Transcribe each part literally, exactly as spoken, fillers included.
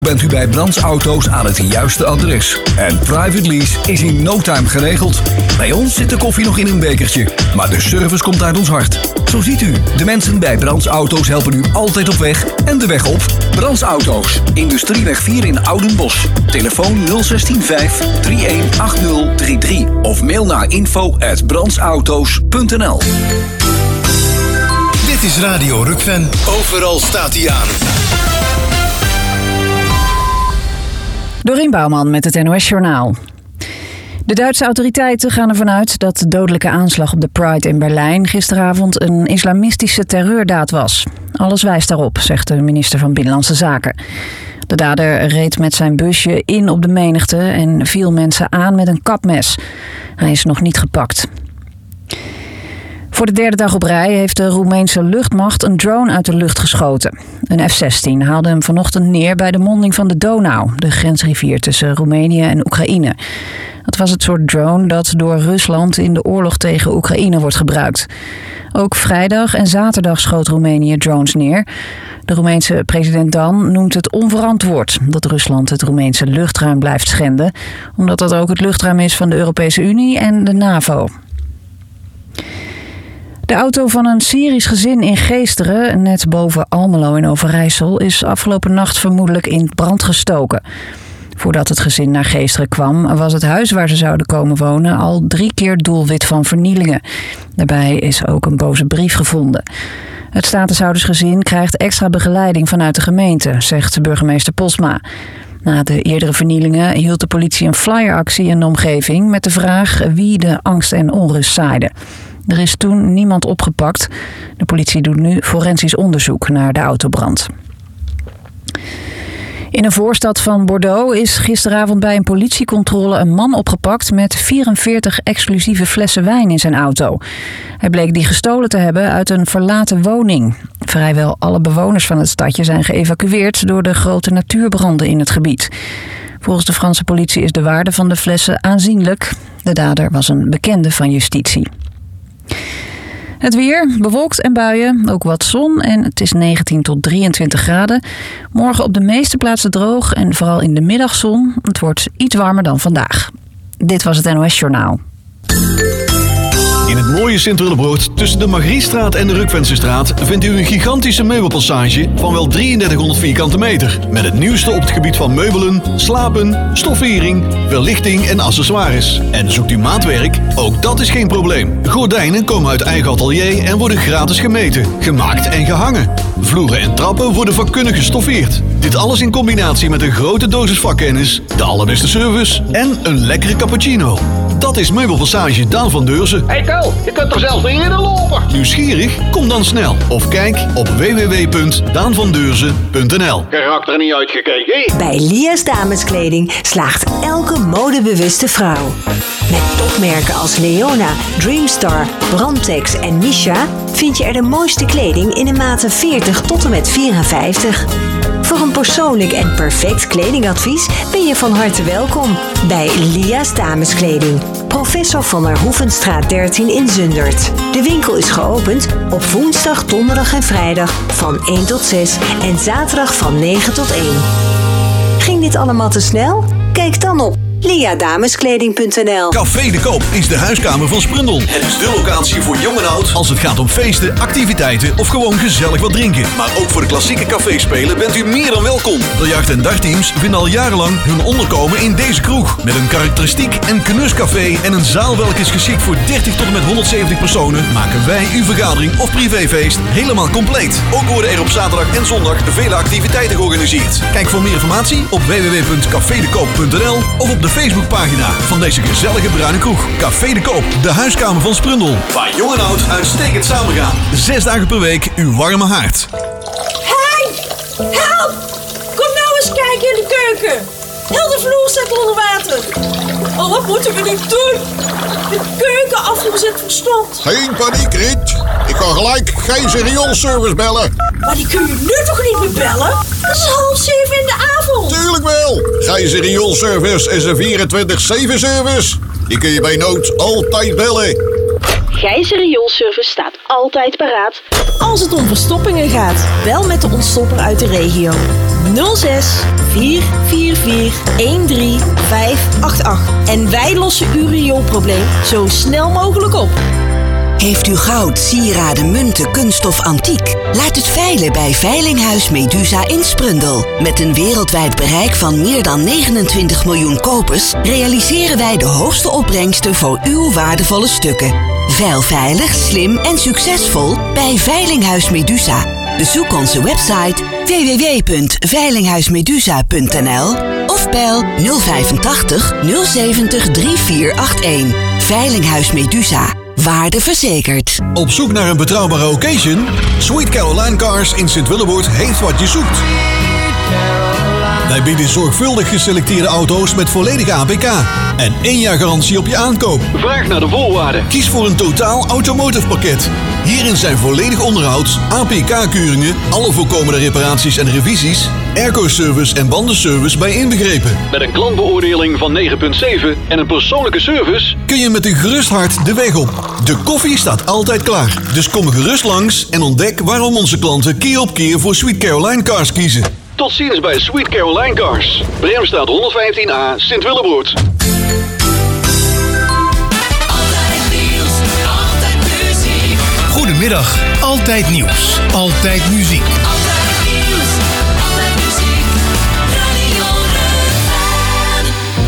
Bent u bij Brands Auto's aan het juiste adres. En private lease is in no time geregeld. Bij ons zit de koffie nog in een bekertje, maar de service komt uit ons hart. Zo ziet u, de mensen bij Brands Auto's helpen u altijd op weg en de weg op. Brands Auto's, Industrieweg vier in Oudenbosch. Telefoon nul zes vijf drie een acht nul drie drie of mail naar info at brandsauto's punt n l. Dit is Radio Rukven. Overal staat hij aan. Dorien Bouwman met het N O S Journaal. De Duitse autoriteiten gaan ervan uit dat de dodelijke aanslag op de Pride in Berlijn gisteravond een islamistische terreurdaad was. Alles wijst daarop, zegt de minister van Binnenlandse Zaken. De dader reed met zijn busje in op de menigte en viel mensen aan met een kapmes. Hij is nog niet gepakt. Voor de derde dag op rij heeft de Roemeense luchtmacht een drone uit de lucht geschoten. Een F zestien haalde hem vanochtend neer bij de monding van de Donau, de grensrivier tussen Roemenië en Oekraïne. Dat was het soort drone dat door Rusland in de oorlog tegen Oekraïne wordt gebruikt. Ook vrijdag en zaterdag schoot Roemenië drones neer. De Roemeense president Dan noemt het onverantwoord dat Rusland het Roemeense luchtruim blijft schenden, omdat dat ook het luchtruim is van de Europese Unie en de NAVO. De auto van een Syrisch gezin in Geesteren, net boven Almelo in Overijssel, is afgelopen nacht vermoedelijk in brand gestoken. Voordat het gezin naar Geesteren kwam, was het huis waar ze zouden komen wonen al drie keer doelwit van vernielingen. Daarbij is ook een boze brief gevonden. Het statushoudersgezin krijgt extra begeleiding vanuit de gemeente, zegt burgemeester Posma. Na de eerdere vernielingen hield de politie een flyeractie in de omgeving met de vraag wie de angst en onrust zaaide. Er is toen niemand opgepakt. De politie doet nu forensisch onderzoek naar de autobrand. In een voorstad van Bordeaux is gisteravond bij een politiecontrole een man opgepakt met vierenveertig exclusieve flessen wijn in zijn auto. Hij bleek die gestolen te hebben uit een verlaten woning. Vrijwel alle bewoners van het stadje zijn geëvacueerd door de grote natuurbranden in het gebied. Volgens de Franse politie is de waarde van de flessen aanzienlijk. De dader was een bekende van justitie. Het weer, bewolkt en buien, ook wat zon en het is negentien tot drieëntwintig graden. Morgen op de meeste plaatsen droog en vooral in de middagzon. Het wordt iets warmer dan vandaag. Dit was het N O S Journaal. In het mooie Sint-Willebroord tussen de Margriestraat en de Rukvensestraat vindt u een gigantische meubelpassage van wel drieëndertighonderd vierkante meter. Met het nieuwste op het gebied van meubelen, slapen, stoffering, verlichting en accessoires. En zoekt u maatwerk? Ook dat is geen probleem. Gordijnen komen uit eigen atelier en worden gratis gemeten, gemaakt en gehangen. Vloeren en trappen worden vakkundig gestoffeerd. Dit alles in combinatie met een grote dosis vakkennis, de allerbeste service en een lekkere cappuccino. Dat is Meubelpassage Daan van Deurzen. Hey Tel, je kunt er zelfs niet in lopen. Nieuwsgierig? Kom dan snel. Of kijk op w w w punt daan van deurzen punt n l. Karakter niet uitgekeken. Bij Lia's Dameskleding slaagt elke modebewuste vrouw. Met topmerken als Leona, Dreamstar, Brandtex en Misha vind je er de mooiste kleding in de maten veertig tot en met vierenvijftig. Voor een persoonlijk en perfect kledingadvies ben je van harte welkom bij Lia's Dameskleding. Professor van der Hoevenstraat dertien in Zundert. De winkel is geopend op woensdag, donderdag en vrijdag van één tot zes en zaterdag van negen tot één. Ging dit allemaal te snel? Kijk dan op lia dameskleding punt n l. Café de Koop is de huiskamer van Sprundel. Het is de locatie voor jong en oud als het gaat om feesten, activiteiten of gewoon gezellig wat drinken. Maar ook voor de klassieke caféspelen bent u meer dan welkom. Biljart- en dartteams vinden al jarenlang hun onderkomen in deze kroeg. Met een karakteristiek en knuscafé en een zaal welke is geschikt voor dertig tot en met honderdzeventig personen, maken wij uw vergadering of privéfeest helemaal compleet. Ook worden er op zaterdag en zondag vele activiteiten georganiseerd. Kijk voor meer informatie op w w w punt café de koop punt n l of op de Facebookpagina van deze gezellige bruine kroeg. Café de Koop, de huiskamer van Sprundel. Waar jong en oud uitstekend samengaan. Zes dagen per week uw warme haard. Hey! Help! Kom nou eens kijken in de keuken. Heel de vloer staat onder water. Oh, wat moeten we nu doen? De keuken afgezet voor slot. Geen paniek, Riet. Ik kan gelijk geen rioolservice bellen. Maar die kun je nu toch niet meer bellen? Het is half zeven in de avond. Tuurlijk wel. Gijzer rioolservice is een vierentwintig zeven service. Die kun je bij nood altijd bellen. Gijzer Rioolservice staat altijd paraat als het om verstoppingen gaat. Bel met de ontstopper uit de regio. nul zes vier vier vier een drie vijf acht acht. En wij lossen uw rioolprobleem zo snel mogelijk op. Heeft u goud, sieraden, munten, kunststof, antiek? Laat het veilen bij Veilinghuis Medusa in Sprundel. Met een wereldwijd bereik van meer dan negenentwintig miljoen kopers realiseren wij de hoogste opbrengsten voor uw waardevolle stukken. Veil veilig, slim en succesvol bij Veilinghuis Medusa. Bezoek onze website w w w punt veilinghuismedusa punt n l of bel nul vijfentachtig nul zeventig drie vier acht een. Veilinghuis Medusa. Waarde verzekerd. Op zoek naar een betrouwbare occasion? Sweet Caroline Cars in Sint-Willeboord heeft wat je zoekt. Wij bieden zorgvuldig geselecteerde auto's met volledige A P K en één jaar garantie op je aankoop. Vraag naar de voorwaarden. Kies voor een totaal automotive pakket. Hierin zijn volledig onderhoud, A P K-keuringen, alle voorkomende reparaties en revisies, airco-service en bandenservice bij inbegrepen. Met een klantbeoordeling van negen komma zeven en een persoonlijke service kun je met een gerust hart de weg op. De koffie staat altijd klaar. Dus kom gerust langs en ontdek waarom onze klanten keer op keer voor Sweet Caroline Cars kiezen. Tot ziens bij Sweet Caroline Cars. Bremstraat honderdvijftien A, Sint-Willeboord. Goedemiddag, altijd nieuws, altijd muziek. Altijd nieuws, altijd muziek, Radio Rukven.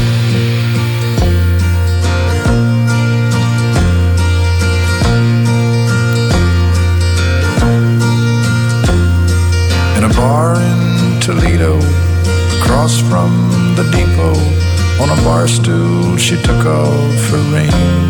In a bar in Toledo, across from the depot, on a bar stool she took off her ring.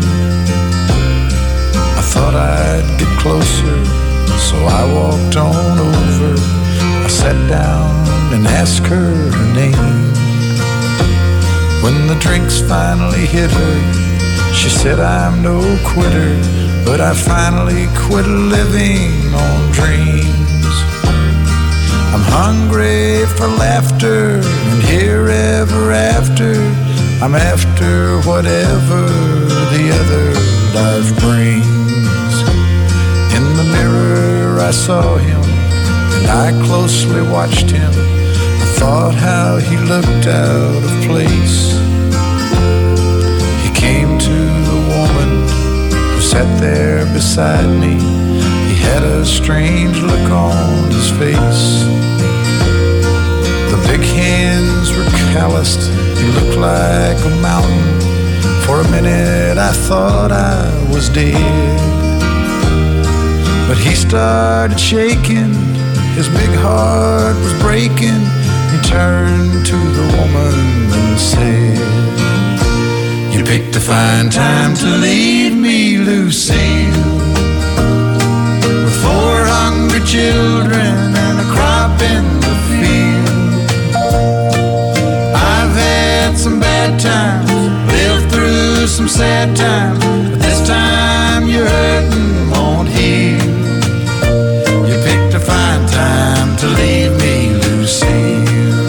I thought I'd get closer, so I walked on over. I sat down and asked her her name. When the drinks finally hit her, she said I'm no quitter, but I finally quit living on dreams. I'm hungry for laughter and here ever after. I'm after whatever the other life brings. In the mirror I saw him and I closely watched him. I thought how he looked out of place. He came to the woman who sat there beside me. He had a strange look on his face. The big hands were calloused. He looked like a mountain. For a minute I thought I was dead. But he started shaking, his big heart was breaking. He turned to the woman and said, "You picked a fine time to leave me, Lucille, with four hungry children and a crop in the field. I've had some bad times, lived through some sad times, but this time you're hurting won't heal. You picked a fine time to leave me, Lucille."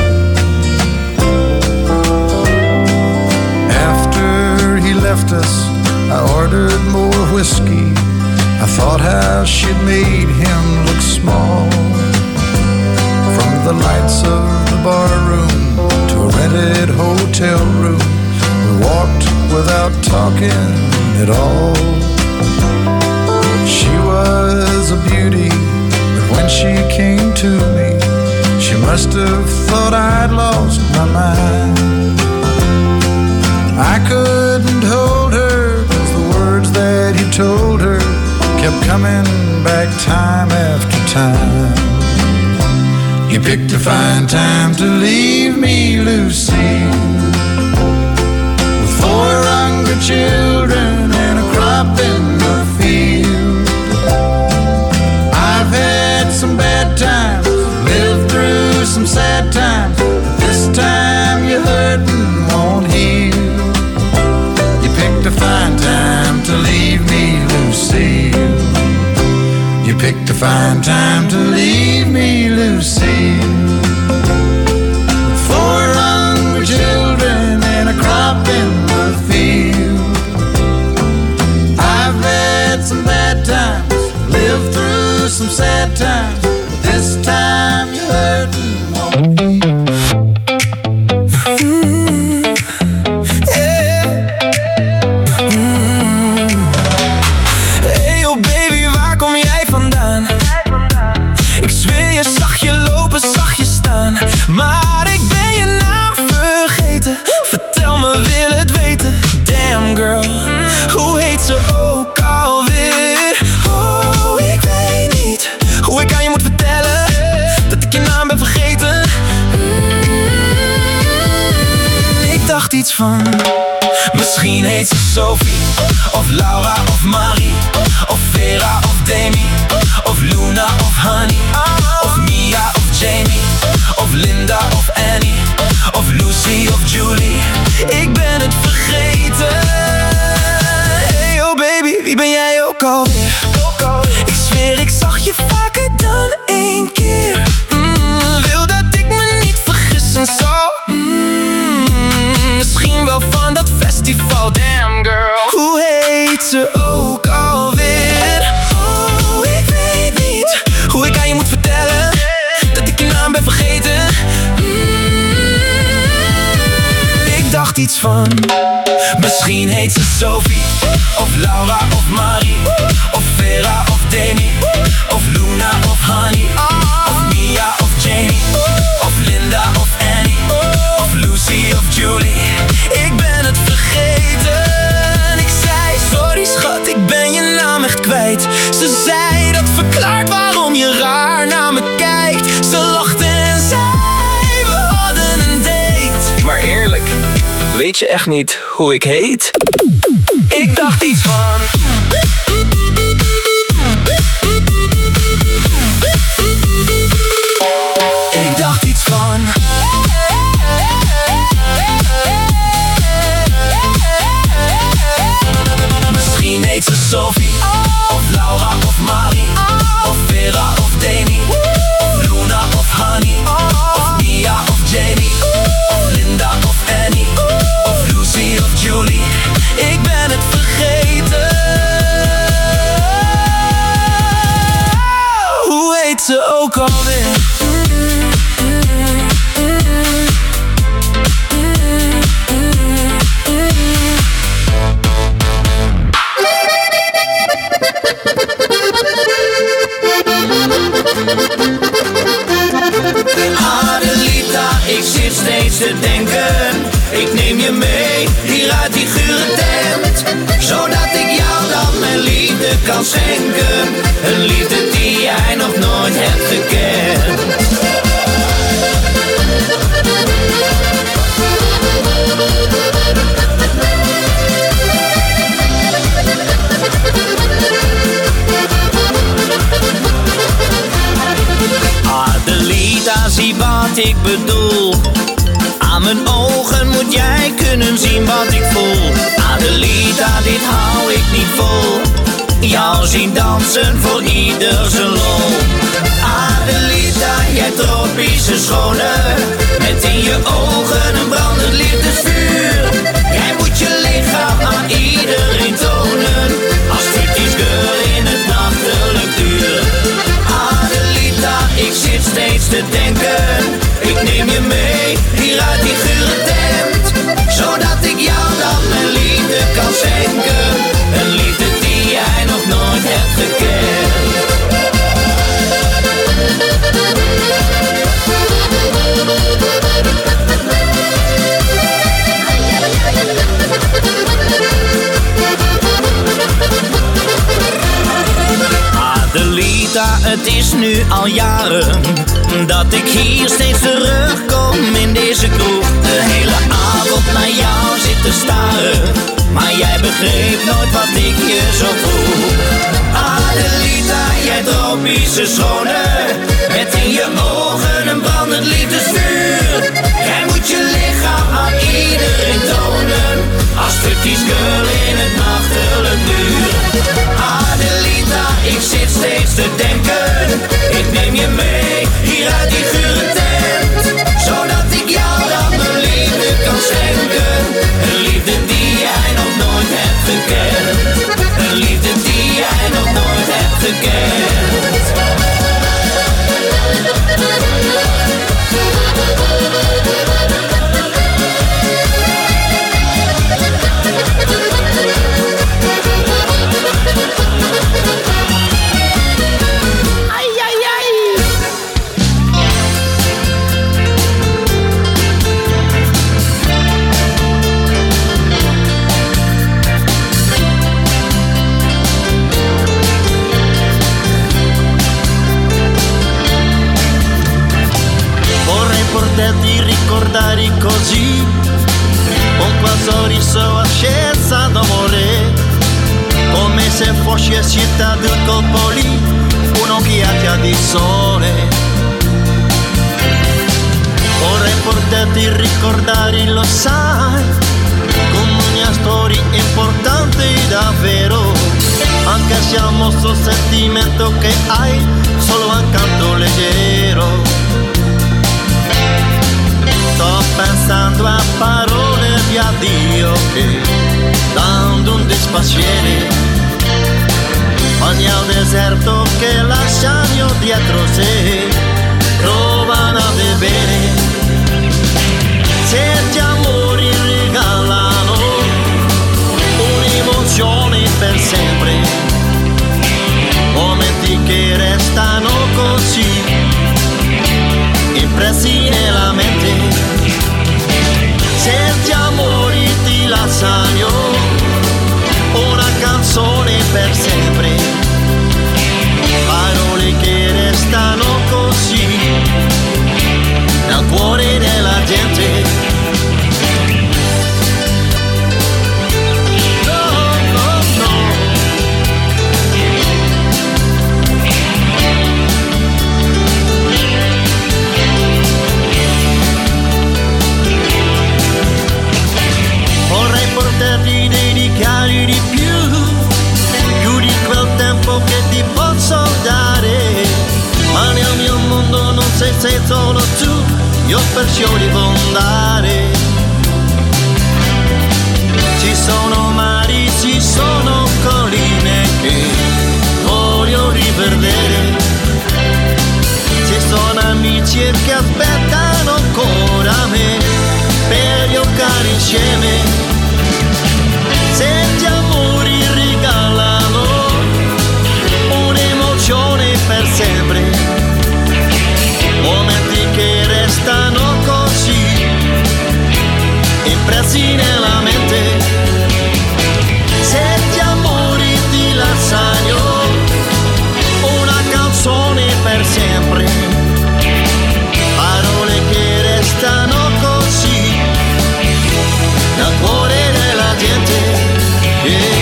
After he left us, I ordered more whiskey. I thought how she'd made him look small. From the lights of the bar room to a rented hotel room, we walked without talking at all. She was a beauty, but when she came to me, she must have thought I'd lost my mind. I couldn't hold her, 'cause the words that he told her kept coming back time after time. You picked a fine time to leave me, Lucille, with four hungry children and a crop in the field. I've had some bad times, lived through some sad times, but this time you're hurting won't heal. You picked a fine time to leave me, Lucille. You picked a fine time to leave me, Lucille, with four hungry children and a crop in the field. I've had iets van. Misschien heet ze Sophie, of Laura of Marie, of Vera of Demi, of Luna of Honey, of Mia of Jamie, of Linda of Annie, of Lucy of Julie. Ik ben het vergeten. Hey oh baby, wie ben jij ook alweer? Ik zweer ik zag je vaker dan één keer. mm, Wil dat ik me niet vergis en zo. mm, Misschien wel van dat festival. Damn girl, hoe heet ze ook alweer? Oh, ik weet niet hoe ik aan je moet vertellen dat ik je naam ben vergeten. mm, Ik dacht iets van. Misschien heet ze Sophie, of Laura of Marie, of Vera of Demi, of Luna of Honey, of Mia of Jamie, of Linda of Annie, of Lucy of Julie. Ik ben het vergeten. Ik zei sorry schat, ik ben je naam echt kwijt. Ze zei dat verklaart waarom je raar naar me kijkt. Ze lachte en zei we hadden een date. Maar eerlijk, weet je echt niet hoe ik heet? Ik dacht iets van. Ik dacht iets van. Misschien heet ze Sophie, of Laura of Marie, of Vera of Demi, of Luna of Honey, of Mia of Jamie, of Linda of Annie, of Lucy of Julie. Ik ben het vergeten. Hoe heet ze ook alweer? Adelita, ik zit steeds te denken. Ik neem je mee, hier uit die gure tent, zodat ik jou dan mijn liefde kan schenken. Een liefde die jij nog nooit hebt gekend. Adelita, zie wat ik bedoel. Aan mijn ogen moet jij kunnen zien wat ik voel. Adelita, dit hou ik niet vol. Jou zien dansen voor ieder zijn lol. Adelita, jij tropische schone, met in je ogen een brandend liefdesvuur. Jij moet je lichaam aan iedereen tonen, als pretty's girl in het nachtelijk uur. Adelita, ik zit steeds te denken. Ik neem je mee, hier uit die gure tent, zodat ik jou dan mijn liefde kan schenken. Een liefde die jij nog nooit hebt gekend. Adelita, het is nu al jaren dat ik hier steeds terugkom in deze kroeg. De hele avond naar jou zit te staren, maar jij begreep nooit wat ik je zo vroeg. Adelita, jij tropische schone, met in je ogen een brandend liefdesvuur. Jij moet je lichaam aan iedereen tonen, als pretty's girl in het nachtelijk uur. Adelita, ik zit steeds te denken. Ik neem je mee, hier uit die gure tent, zodat ik jou dan mijn liefde kan schenken. Een liefde die jij nog nooit hebt gekend. Een liefde die jij nog nooit hebt gekend. Vorrei poterti ricordare così, con quel sorriso accesa d'amore, come se fosse città del colpo lì, un'occhiata di sole. Vorrei poterti ricordare, lo sai, come una storia importante davvero, anche se al nostro sentimento che hai solo accanto leggero. Sto pensando a parole di addio che dando un dispiacere ogni al deserto che lasciano dietro sé, provano a bere. Certi amori regalano un'emozione per sempre, momenti che restano così impressi nella mente. Certi amori ti lasciano una canzone per sempre, parole che restano così nel cuore della gente. Poterti dedicare di più, più di quel tempo che ti posso dare, ma nel mio mondo non sei, sei solo tu, io perciò devo andare. Ci sono mari, ci sono colline che voglio rivedere, ci sono amici che aspettano ancora me per giocare insieme. Certi amori regalano un'emozione per sempre, momenti che restano così impressi nella mente. Certi amori ti lasciano una canzone per sempre, parole che restano così nel cuore della gente. Yeah.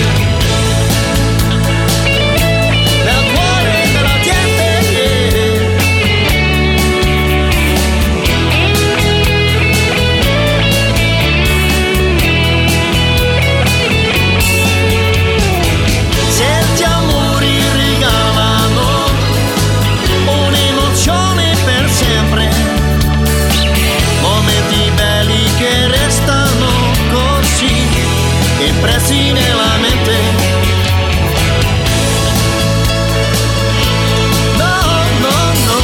Nel cuore della gente, yeah. Certi amori regalano un'emozione per sempre, momenti belli che restano così impressi nella mente. No, no, no.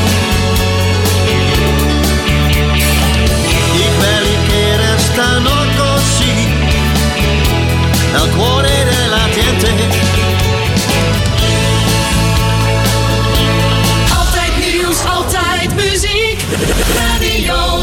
I quelli che restano così nel cuore della gente. Altijd nieuws, altijd muziek. Radio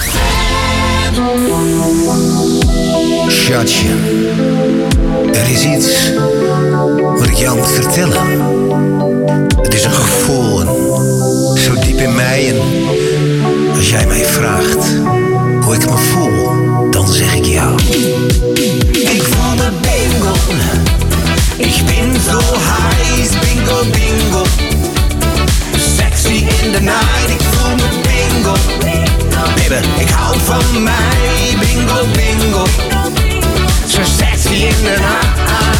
Schatje, er is iets wat ik jou moet vertellen. Het is een gevoel, zo diep in mij. En als jij mij vraagt hoe ik me voel, dan zeg ik jou. Ik voel me bingo, ik ben zo heiß, bingo, bingo. Sexy in the night, ik voel me bingo. Baby, ik hou van mij, bingo, bingo. So sexy in the night.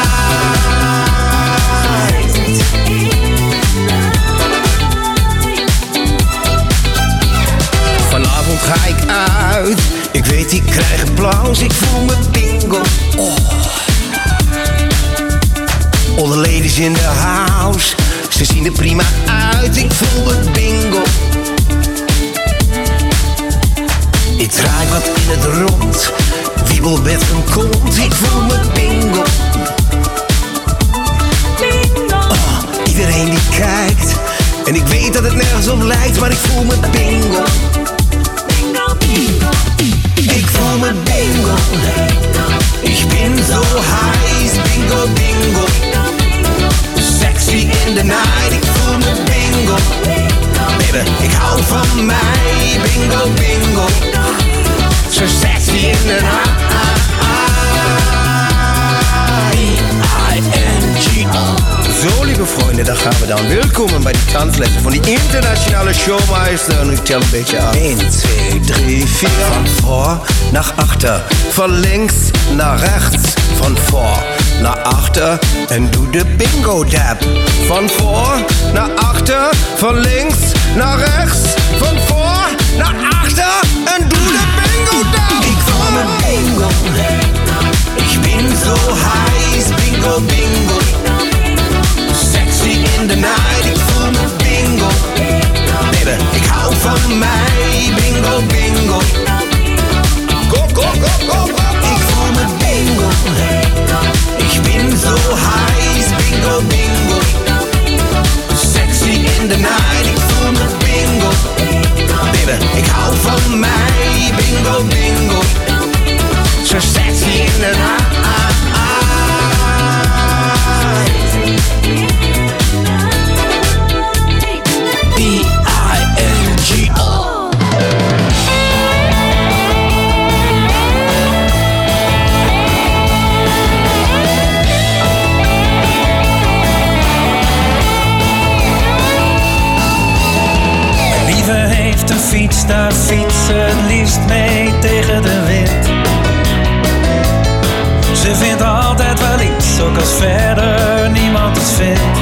Vanavond ga ik uit, ik weet ik krijg applaus, ik voel me bingo. Oh. All the ladies in the house, ze zien er prima uit, ik voel me bingo. Ik draai wat in het rond, wiebel met een kont, ik voel me bingo. Oh, iedereen die kijkt, en ik weet dat het nergens op lijkt, maar ik voel me bingo. Ik voel me bingo, ik ben zo heiß, bingo, bingo. Sexy in the night, ik voel me bingo. Baby, ik hou van mij, bingo, bingo. So sexy in the night. en welkom bij de danslessen van die internationale showmeister. En ik tel een beetje af. één, twee, drie, vier. Van voor naar achter, van links naar rechts, van voor naar achter en doe de bingo dab. Van voor naar achter, van links naar rechts, van voor naar achter en doe de bingo dab. Ik voel me bingo, ik ben zo heiß, bingo bingo. Sexy in the night, ik voel me bingo. Baby, ik hou van mij, bingo bingo. Go, go, go, go, go. Ik voel me bingo. Ik ben zo heiß, bingo bingo. Sexy in the night, ik voel me bingo. Baby, ik hou van mij, bingo bingo. So sexy in the night. B I N G O. Mijn lieve heeft een fiets, daar fietsen het liefst mee tegen de wind. Ze vindt altijd wel iets, ook als verder niemand iets vindt.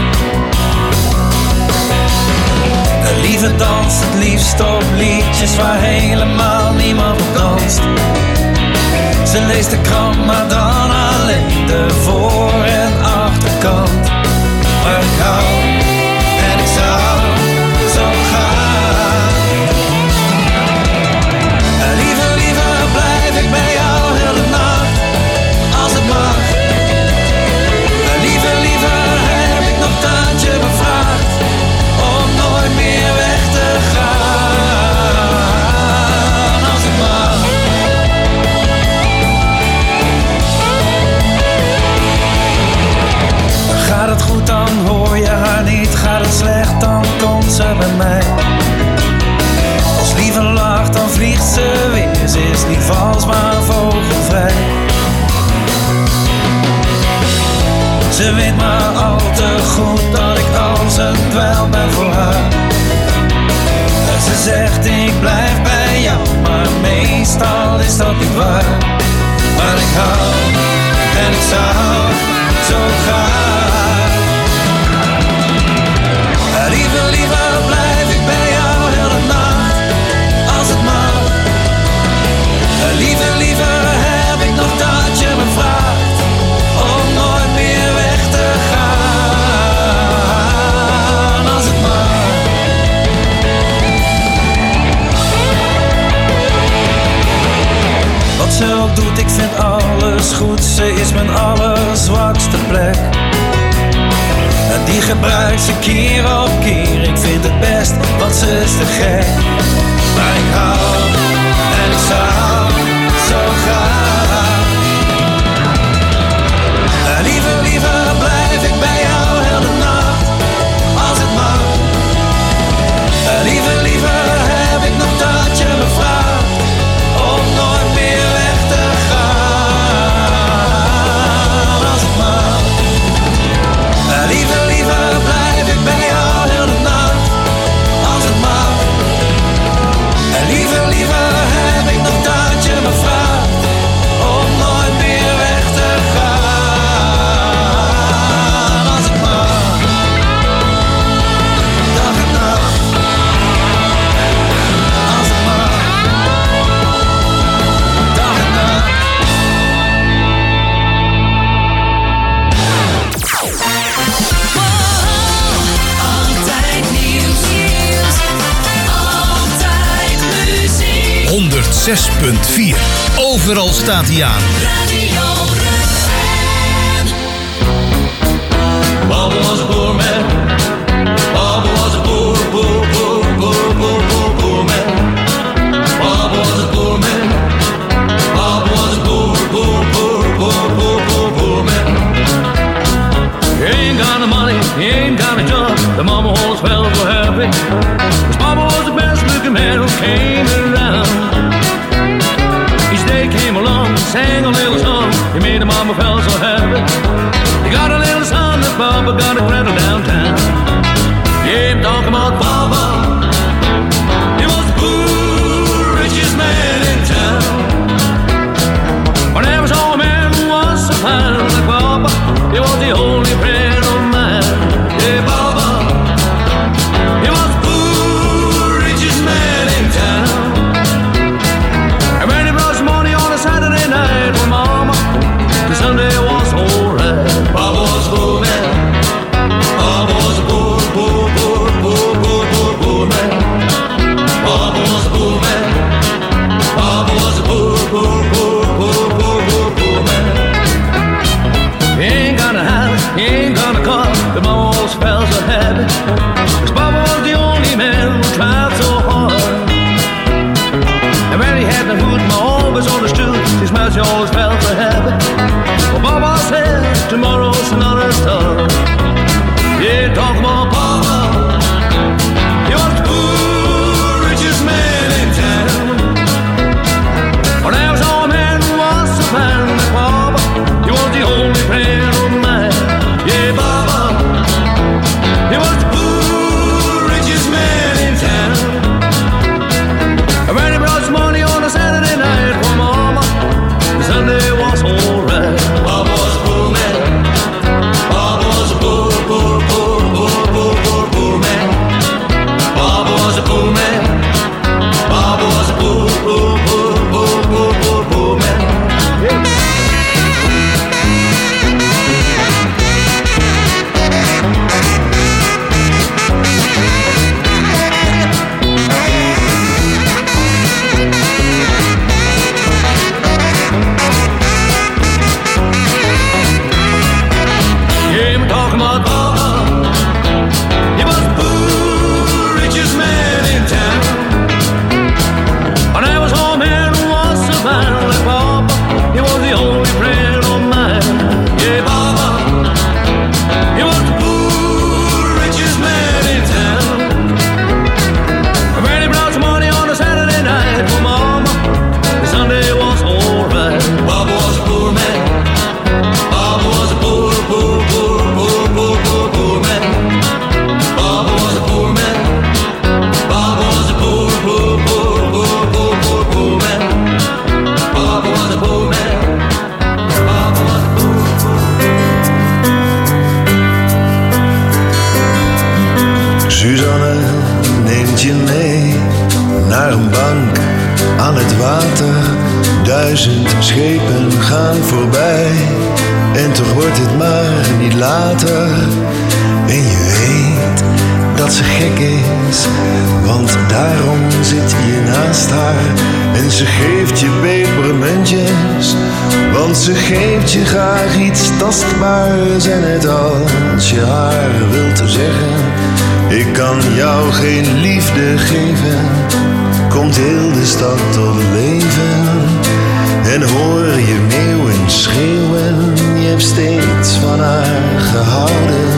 De lieve danst het liefst op liedjes waar helemaal niemand op danst. Ze leest de krant, maar dan alleen de voor- en achterkant. Maar ik hou en ik zou zo gaan. Lieve, lieve, blijf ik bij jou heel de nacht, als het mag. Lieve, lieve, heb ik nog dat je me vraagt om nooit meer weg te gaan, als het mag. Gaat het goed, dan hoor je haar niet. Gaat het slecht, dan komt ze bij mij. Als lieve lacht, dan vliegt ze weer. Ze is niet vals, maar vogelvrij. Ze weet maar al te goed dat ik als een dweil ben voor haar. Ze zegt ik blijf bij jou, maar meestal is dat niet waar. Maar ik hou en ik zou zo graag. Lieve, lieve, blijf ik bij jou heel de nacht, als het mag. Lieve, lieve, heb ik nog dat je me vraagt om nooit meer weg te gaan, als het mag. Wat ze ook doet, ik vind alles goed. Ze is mijn allerzwakste plek. En die gebruikt ze keer op keer. Ik vind het best, want ze is te gek. Maar ik hou en ik zou zo graag. Lieve, lieve, blijf ik bij jou heel de nacht, als het mag. Lieve, lieve, heb ik nog dat je me vraagt om nooit meer weg te gaan, als het mag. Lieve, lieve, blijf ik bij jou heel de nacht, als het mag. Lieve, lieve, heb ik nog dat je me vraagt om nooit meer weg te gaan, als het mag. Dag en nacht, als het mag. Dag en nacht. Altijd nieuws, altijd muziek. honderdzes punt vier. Overal staat hij aan. Radio Baba was a poor man. Baba was a poor, poor, poor, poor, poor, poor, poor man. Baba was a poor man. Baba was a poor, poor, poor, poor, poor, poor, poor man. He ain't got no money, he ain't got a job. The mama was well so happy. His papa was the best looking man who came around. Each day came along, sang a little song. He made the mama feel so happy. He got a little son, that Papa got a cradle down. had the food, my always on the stool. His mouth she always felt to heaven. But Papa said, tomorrow's another time. Yeah, talk about Papa. He was the poor, richest man in town. When I was home and was a fan of Papa, he was the only friend of mine. Yeah, Papa. He was the poor, richest man in town. And when he brought some money on a Saturday night for Mama, the Sunday was alright. Papa was a poor man. Papa was a poor, poor, poor, poor, poor, poor, poor man. Papa was a poor man. Papa was a poor, poor, poor, poor, poor, poor, poor man. Yeah. Suzanne neemt je mee naar een bank aan het water. Duizend schepen gaan voorbij en toch wordt het maar niet later. En je weet dat ze gek is, want daarom zit je naast haar. En ze geeft je pepermuntjes, want ze geeft je graag iets tastbaars. En net als je haar wilt zeggen, ik kan jou geen liefde geven, komt heel de stad tot leven. En hoor je meeuwen schreeuwen, je hebt steeds van haar gehouden.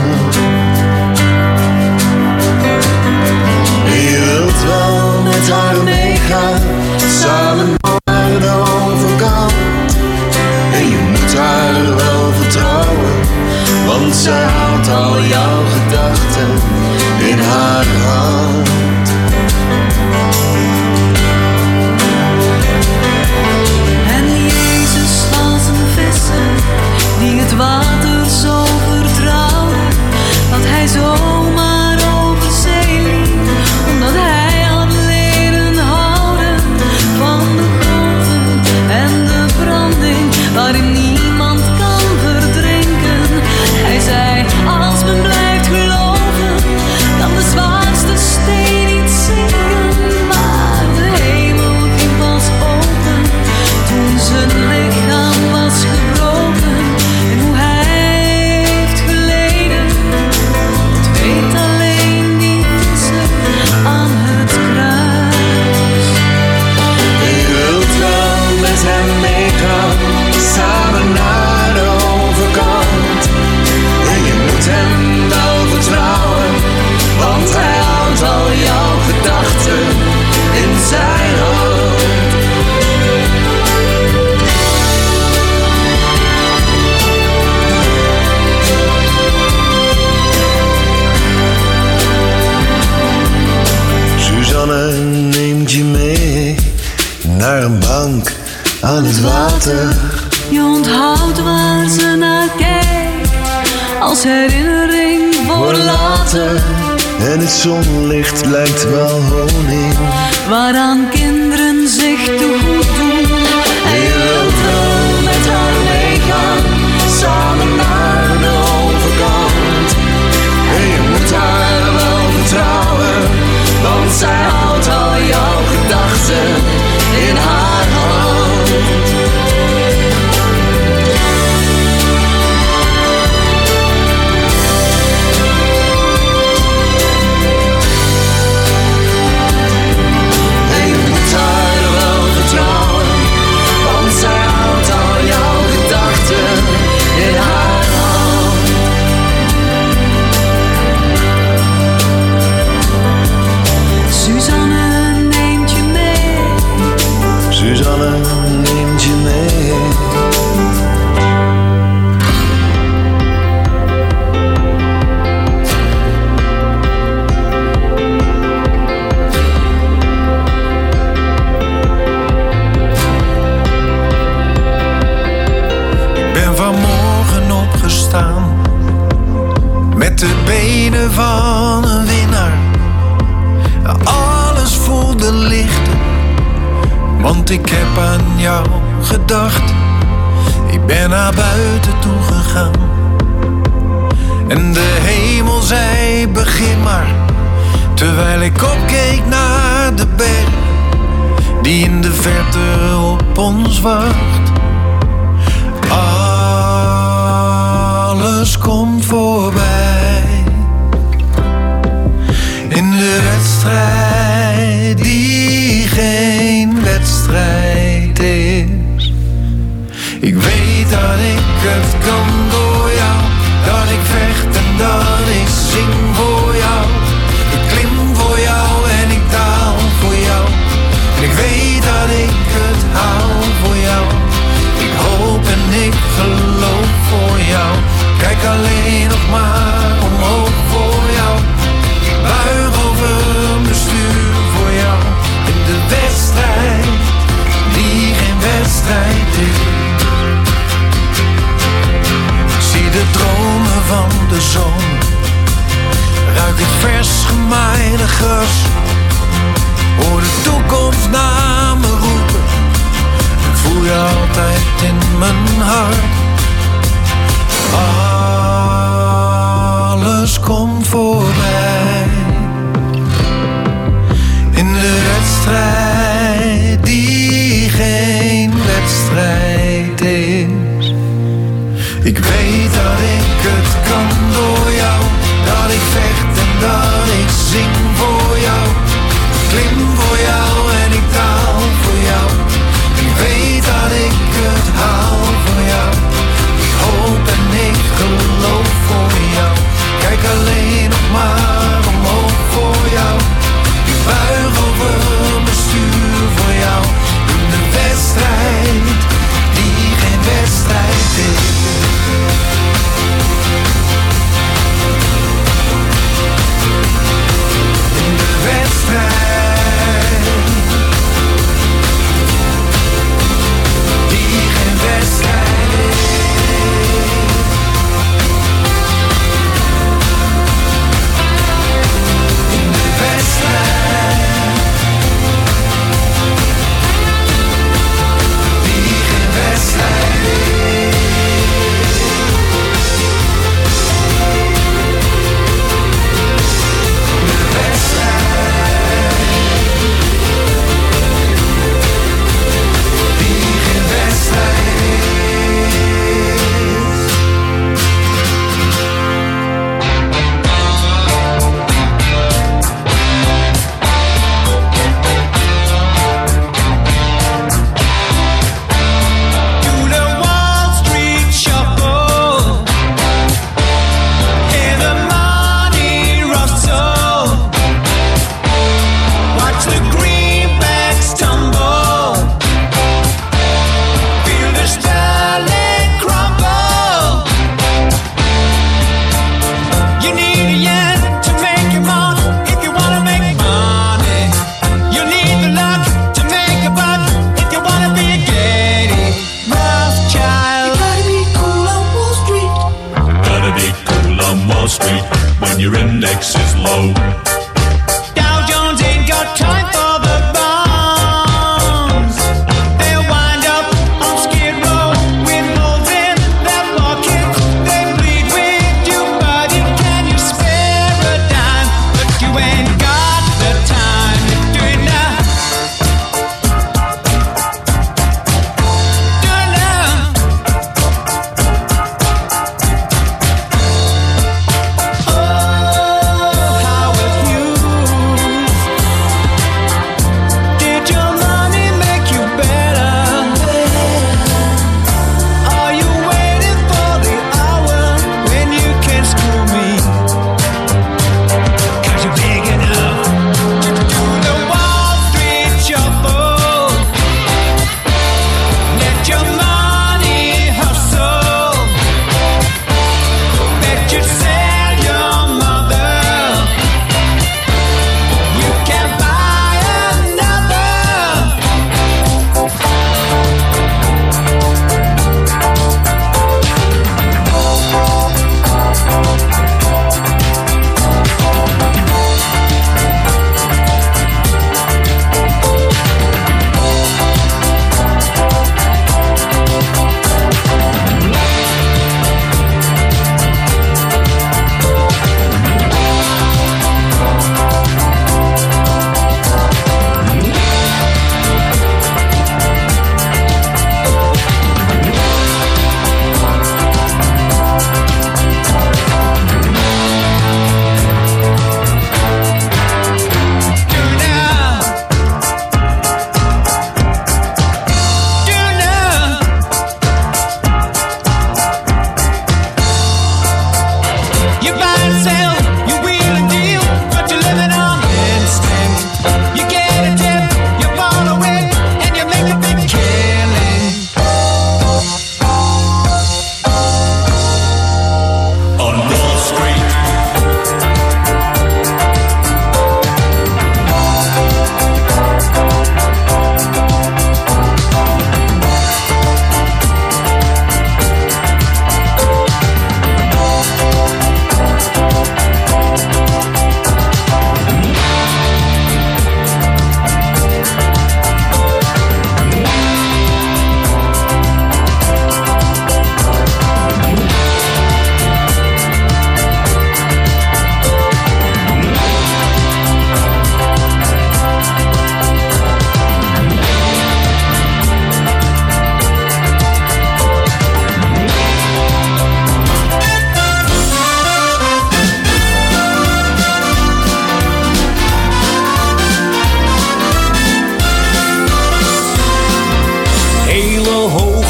Je wilt wel met haar meegaan, samen naar de overkant. En je moet haar wel vertrouwen, want zij houdt al jouw gedachten in haar hand. En Jezus was een visser die het water zo vertrouwde, dat hij zomaar over zee liep, omdat hij had leren houden van de golven en de branding waarin niemand kan verdrinken. Hij zei, als men blijft geloven, kan de zwaarste steen niet zinken. Maar de hemel ging pas open toen zijn lichaam was gebroken. En hoe hij heeft geleden, dat weet alleen die visser aan het kruis. Je wilt wel met hem meegaan, samen naar de overkant. En je moet hem wel vertrouwen, want hij houdt al jouw gedachten in zijn hand. Suzanne neemt je mee naar een bank aan het water. Je onthoudt waar ze naar kijkt, als herinnering voor later. En het zonlicht lijkt wel honing, waaraan kinderen zich te goed doen. en je wilt wel met haar meegaan, samen naar de overkant. En je moet haar wel vertrouwen, want zij houdt al jouw gedachten in haar hand. En je moet haar wel vertrouwen, mannen in Genève. Ik ben vanmorgen opgestaan met de benen van een winnaar. Alles voelde lichter, want ik heb aan jou gedacht. Ik ben naar buiten toe gegaan en de hemel zei begin maar, terwijl ik opkeek naar de berg die in de verte op ons wacht. Alles komt voorbij in de wedstrijd die geen wedstrijd is. Ik weet dat ik het kan door jou, dat ik vecht en dat ik zing voor jou. Ik klim voor jou en ik daal voor jou. En ik weet dat ik het hou voor jou. Ik hoop en ik geloof voor jou. Kijk alleen nog maar omhoog voor jou. Ik buig over mijn stuur voor jou. In de wedstrijd die geen wedstrijd is. Zie de dromen van de zon. Ruik het vers gemaaide gras. Hoor de toekomst naar me roepen. Ik voel je altijd in mijn hart. Alles komt voorbij in de wedstrijd die geen wedstrijd is. Ik weet dat ik het kan door jou, dat ik vecht en dat ik zing voor jou. Ik klim voor jou en ik daal voor jou. Ik weet dat ik het haal voor jou. Ik hoop en ik geloof voor jou. Kijk alleen nog maar omhoog voor jou. Ik buig over mijn stuur voor jou. In de wedstrijd die geen wedstrijd is. In de wedstrijd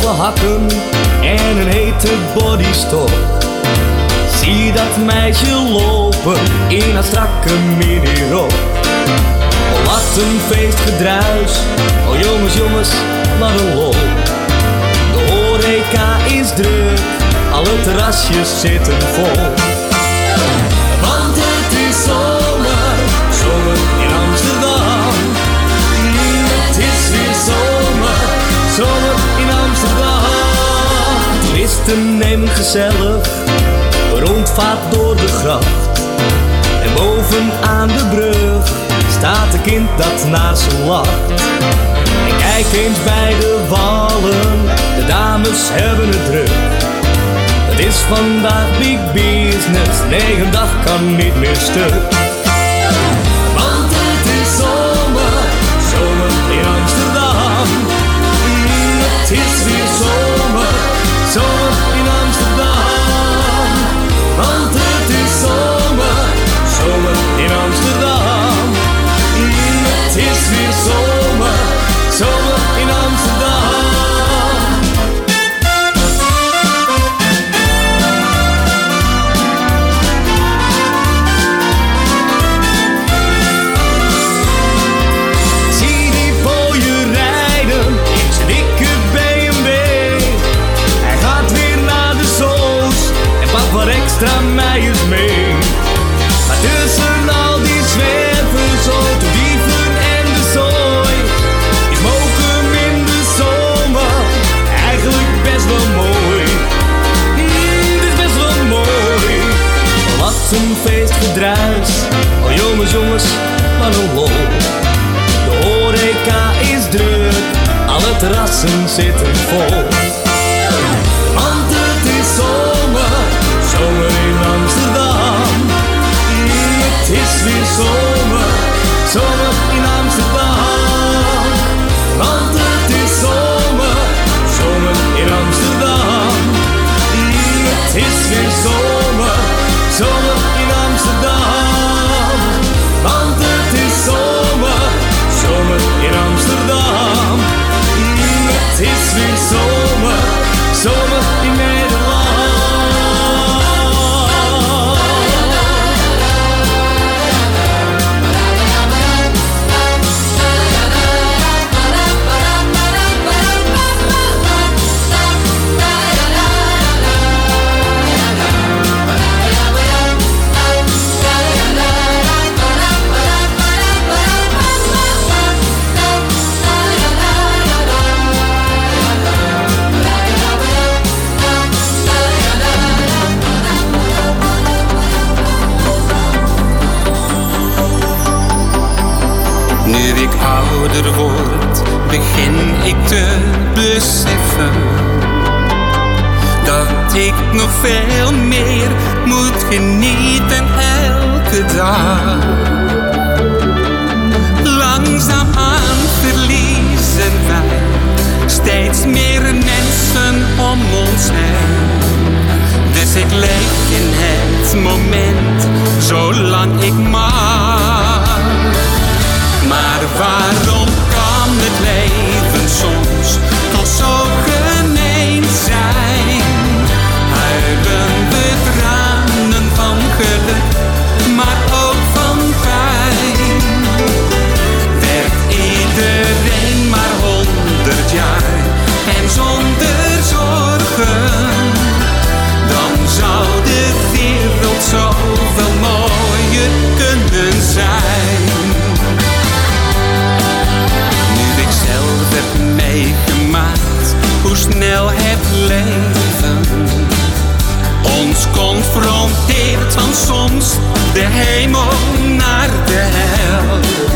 hakken en een hete bodystop. Zie dat meisje lopen in haar strakke minirok. Oh, wat een feestgedruis, oh jongens, jongens, wat een lol. De horeca is druk, alle terrasjes zitten vol. Want het is zomer, zomer in Amsterdam. Mm, het is weer zomer, zomer in Amsterdam. Toeristen nemen gezellig rondvaart door de gracht. En bovenaan de brug staat een kind dat naar ze lacht. En kijk eens bij de wallen, de dames hebben het druk. Het is vandaag big business, nee een dag kan niet meer stuk. Want het is zomer, zomer in Amsterdam. Mm, het is weer zomer, zomer in Amsterdam. Want het is zomer, zomer in Amsterdam. Mm, het is weer zomer, zomer in Amsterdam. Zie die pooier rijden in zijn dikke B M W. Hij gaat weer naar de Soos en pakt wat extra meisjes mee. Maar tussen al die zwervers, autodieven en de zooi, is mogen in de zomer eigenlijk best wel mooi. Mm, het is best wel mooi. Wat een feestgedruis, oh jongens, jongens, wat een lol. De horeca is druk, alle terrassen zitten vol. Want het is zomer, zomer in Amsterdam. Mm, het is weer zomer, zomer in Amsterdam. Want het is zomer, zomer in Amsterdam. Mm, het is weer zomer, zomer in Amsterdam. Want het is zomer, zomer in Amsterdam. Mm, het is weer zomer, zomer in Nederland. Nu ik ouder word, begin ik te beseffen dat ik nog veel meer moet genieten elke dag. Langzaamaan verliezen wij steeds meer mensen om ons heen. Dus ik leef in het moment, zolang ik mag. Maar waarom kan het leven soms toch zo gemeen zijn? Huilen we tranen van geluk, maar ook van pijn. Werkt iedereen maar honderd jaar en zonder zorgen, dan zou de wereld zoveel mooier kunnen zijn. Heb meegemaakt hoe snel het leven ons confronteert, van soms de hemel naar de hel.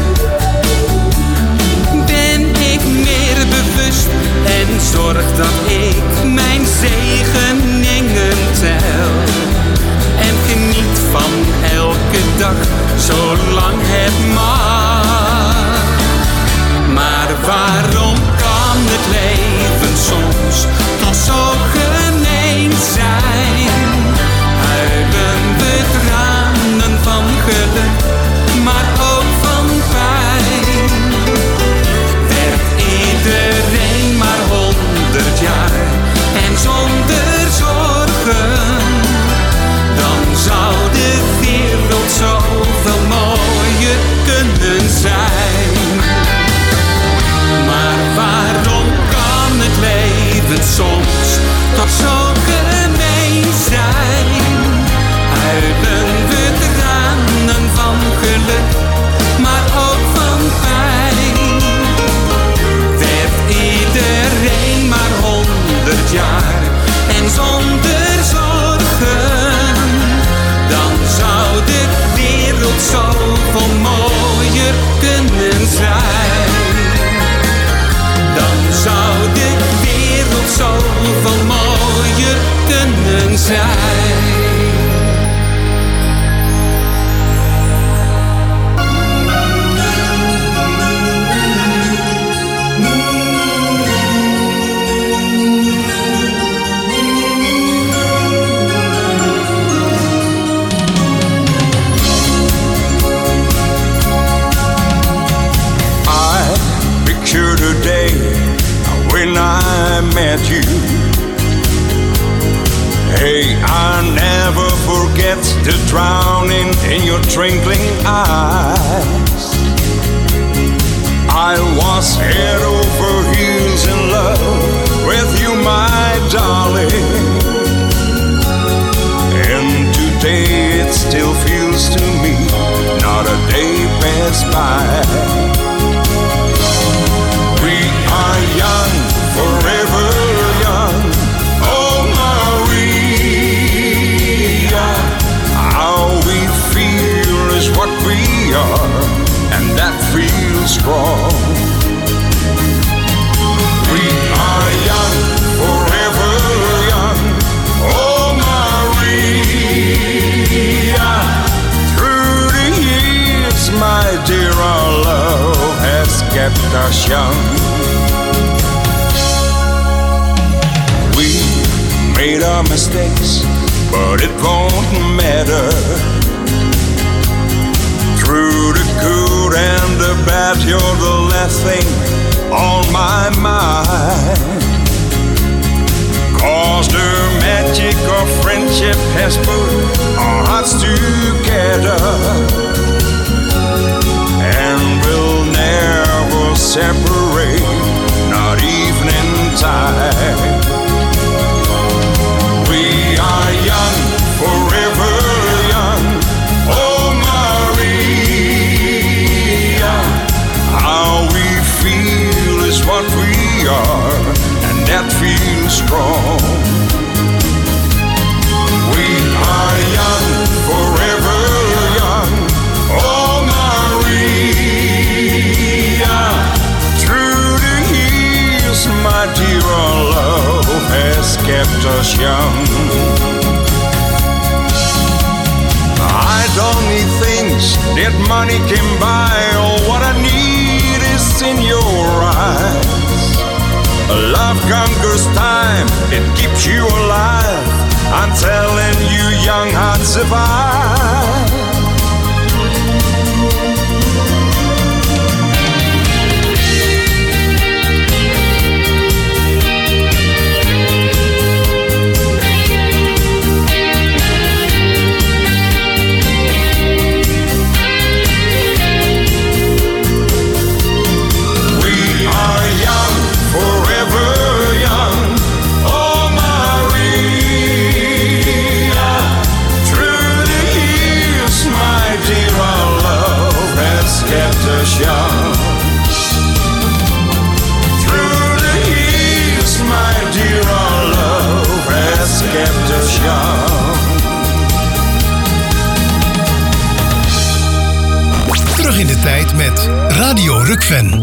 Ben ik meer bewust en zorg dat ik mijn zegeningen tel en geniet van elke dag zolang het mag. Maar waarom kan het leven soms toch zo gemeen zijn? Huilen we tranen van geluk, maar ook van pijn. Werkt iedereen maar honderd jaar met you. Hey, I never forget the drowning in your twinkling eyes. I was head over heels in love with you, my darling. And today it still feels to me not a day passed by. We are young, forever young. Oh, Maria, how we feel is what we are, and that feels strong. We are young, forever young. Oh, Maria, through the years, my dear, our love has kept us young. We made our mistakes, but it won't matter. Through the good and the bad, you're the last thing on my mind. 'Cause the magic of friendship has put our hearts together, and we'll never separate, not even in time. We are young, forever young. Oh, Maria, how we feel is what we are, and that feels strong. We are young, forever young. Oh, Maria, through the years, my dear, our love has kept us young. I don't need things that money can buy. All what I need is in your eyes. Love conquers time, it keeps you alive. I'm telling you, young hearts survive. Young. Through the years, my dear, our love has kept us young. Terug in de tijd met Radio Rukven.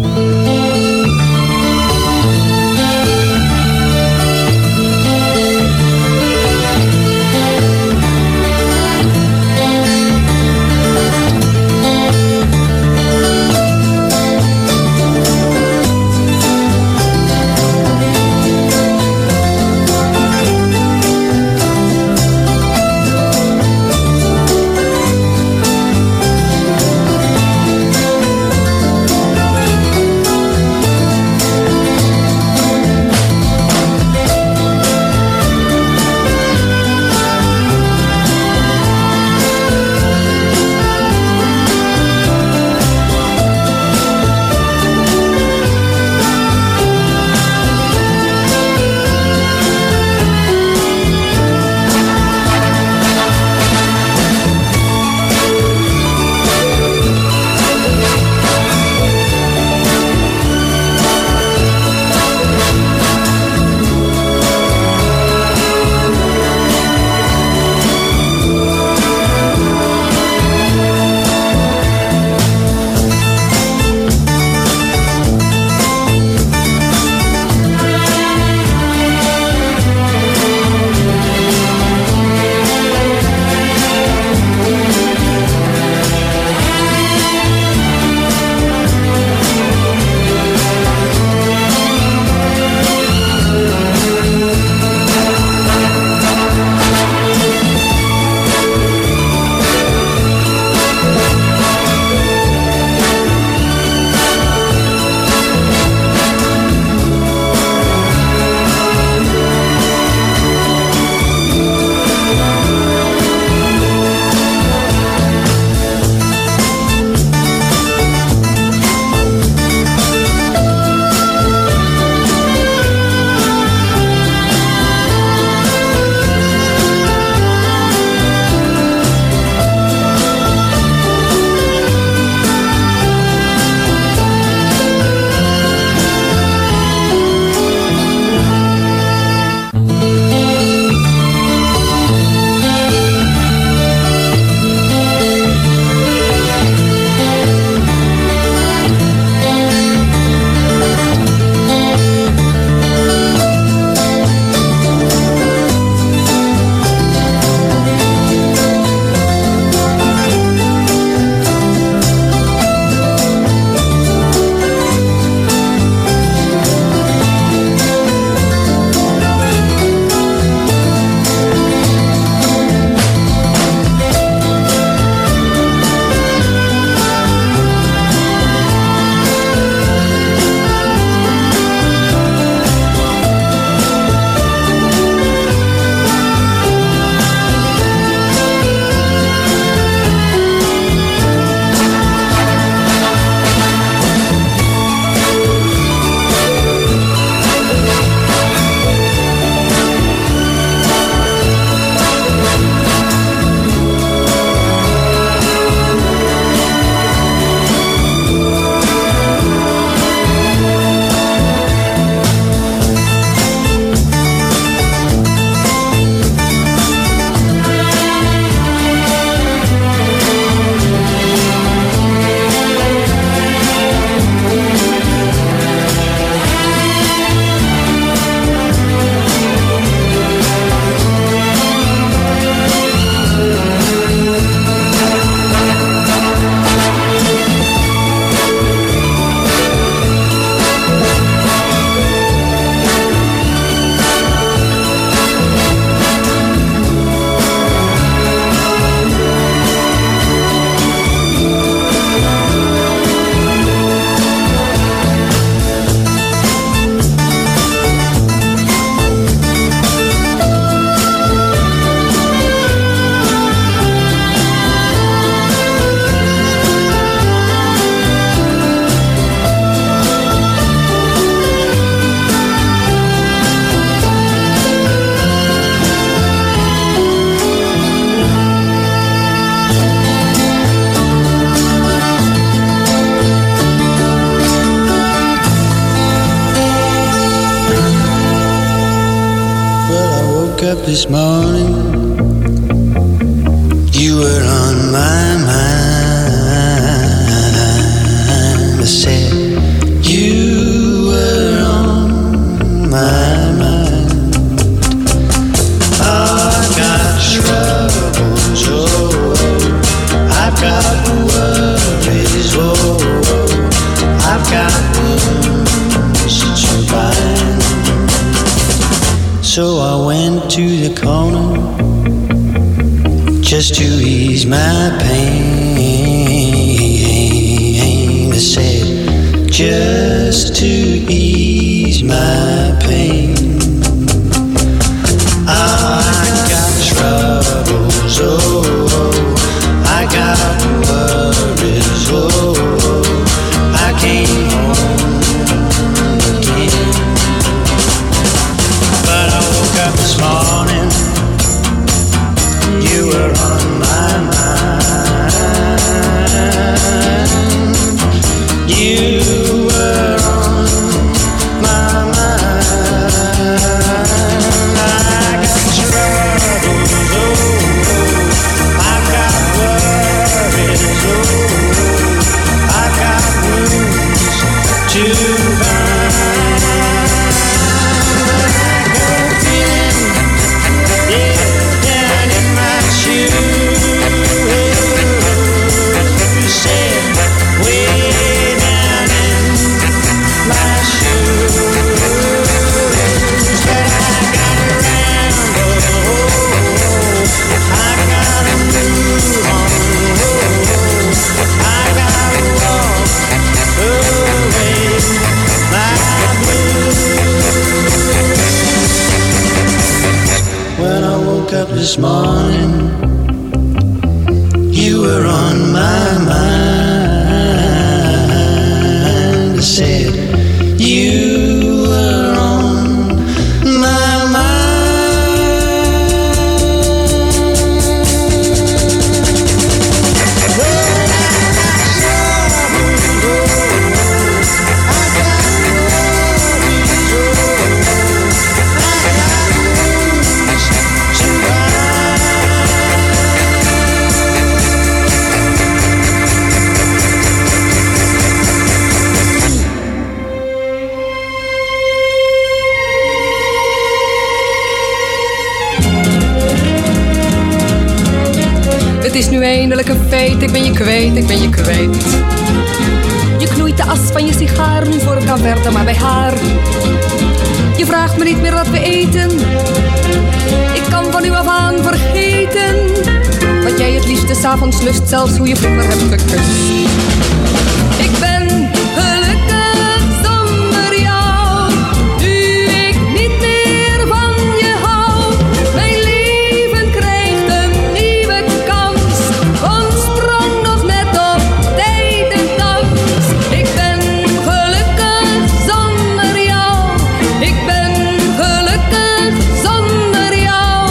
woke up this morning, you were on my mind. I said, you were on my mind. Oh, I got troubles, oh, I've got worries, oh, I've got wounds to bind. So I went to the corner just to ease my pain. I said, just to ease my pain. I got troubles, oh, I got worries, oh, I came home again. But I woke up this morning, you were on my mind. You were on my mind. I got troubles, oh, I got worries, oh, I got wounds to bind. I go feeling, yeah, down in my shoes. You said, way down in my shoes. But I got around, oh, I gotta move on, oh, I gotta walk away my blues. When I woke up this morning, you were on my mind. I said, you were on my mind. Het is nu eindelijk een feit, ik ben je kwijt, ik ben je kwijt. Je knoeit de as van je sigaar nu voor elkaar verder, maar bij haar. Je vraagt me niet meer wat we eten. Ik kan van u af aan vergeten wat jij het liefste 's avonds lust, zelfs hoe je vroeger hebt gekust. Ik ben gelukkig zonder jou, nu ik niet meer van je hou. Mijn leven krijgt een nieuwe kans, ontsprong nog net op tijd en dans. Ik ben gelukkig zonder jou, ik ben gelukkig zonder jou.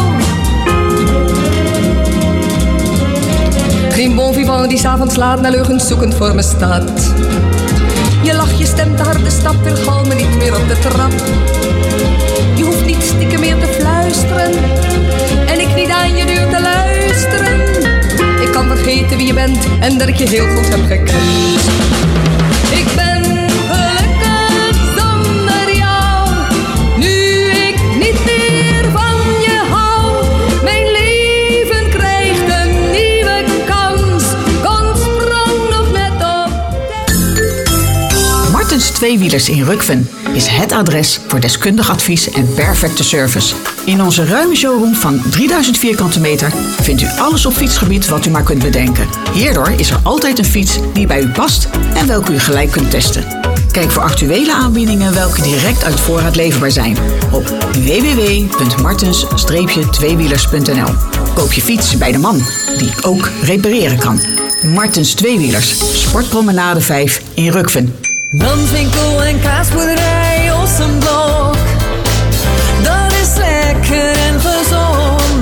Geen bon vivant die 's avonds laat naar leugens zoekend voor me staat. Je lach, je stem, de harde stap, weergal me niet meer op de trap. Je hoeft niet stiekem meer te fluisteren en ik niet aan je deur te luisteren. Ik kan vergeten wie je bent en dat ik je heel goed heb gekend. Ik ben gelukkig zonder jou, nu ik niet meer van je hou. Mijn leven krijgt een nieuwe kans, kon sprong nog net op. Martens Tweewielers in Rukven is het adres voor deskundig advies en perfecte service. In onze ruime showroom van drieduizend vierkante meter vindt u alles op fietsgebied wat u maar kunt bedenken. Hierdoor is er altijd een fiets die bij u past en welke u gelijk kunt testen. Kijk voor actuele aanbiedingen welke direct uit voorraad leverbaar zijn op w w w punt martens tweewielers punt n l. Koop je fiets bij de man die ook repareren kan. Martens Tweewielers, Sportpromenade vijf in Rukven. Danswinkel en kaasboerderij Ossenblok, dat is lekker en gezond. Waar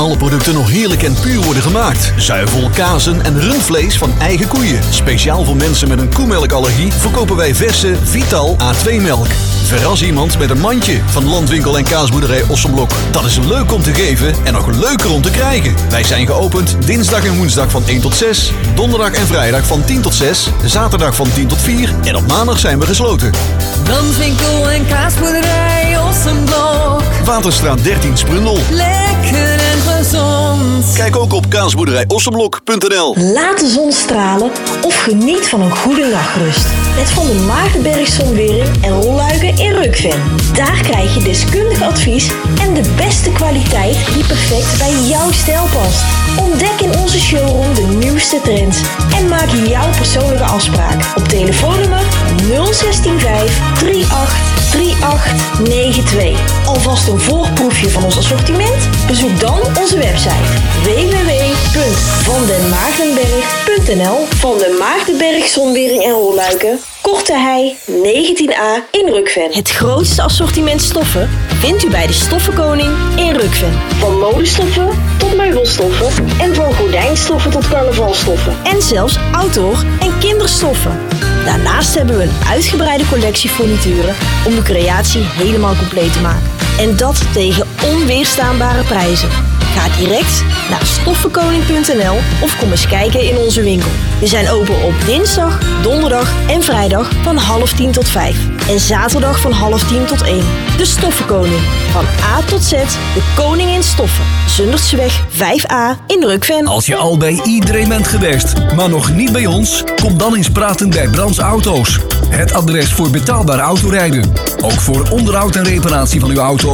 alle producten nog heerlijk en puur worden gemaakt. Zuivel, kazen en rundvlees van eigen koeien. Speciaal voor mensen met een koemelkallergie verkopen wij verse Vital A twee melk. Verras iemand met een mandje van Landwinkel en Kaasboerderij Ossenblok. Dat is leuk om te geven en nog leuker om te krijgen. Wij zijn geopend dinsdag en woensdag van één tot zes, donderdag en vrijdag van tien tot zes, zaterdag van tien tot vier en op maandag zijn we gesloten. Landwinkel en Kaasboerderij Ossenblok. Waterstraat dertien Sprundel. Lekker en gezond. Kijk ook op kaasboerderij ossenblok punt n l. Laat de zon stralen of geniet van een goede nachtrust. Met Van der Maartenberg Zonwering en rolluiken in Rukven. Daar krijg je deskundig advies en de beste kwaliteit die perfect bij jouw stijl past. Ontdek in onze showroom de nieuwste trends en maak jouw persoonlijke afspraak op telefoonnummer nul zestien vijf drie acht drie acht negen twee. Alvast een voorproefje van ons assortiment? Bezoek dan onze website w w w punt van den maartenberg punt n l. Van den Maartenberg Zonwering en Rolluiken, Korte Hei negentien A in Rukven. Het grootste assortiment stoffen vindt u bij de Stoffenkoning in Rukven. Van modestoffen tot meubelstoffen en van gordijnstoffen tot carnavalstoffen. En zelfs outdoor en kinderstoffen. Daarnaast hebben we een uitgebreide collectie furnituren om de creatie helemaal compleet te maken. En dat tegen onweerstaanbare prijzen. Ga direct naar stoffenkoning punt n l of kom eens kijken in onze winkel. We zijn open op dinsdag, donderdag en vrijdag van half tien tot vijf. En zaterdag van half tien tot één. De Stoffenkoning. Van A tot Z, de koning in stoffen. Zundertseweg vijf A in Rukven. Als je al bij iedereen bent geweest, maar nog niet bij ons, kom dan eens praten bij Brands Auto's. Het adres voor betaalbaar autorijden. Ook voor onderhoud en reparatie van uw auto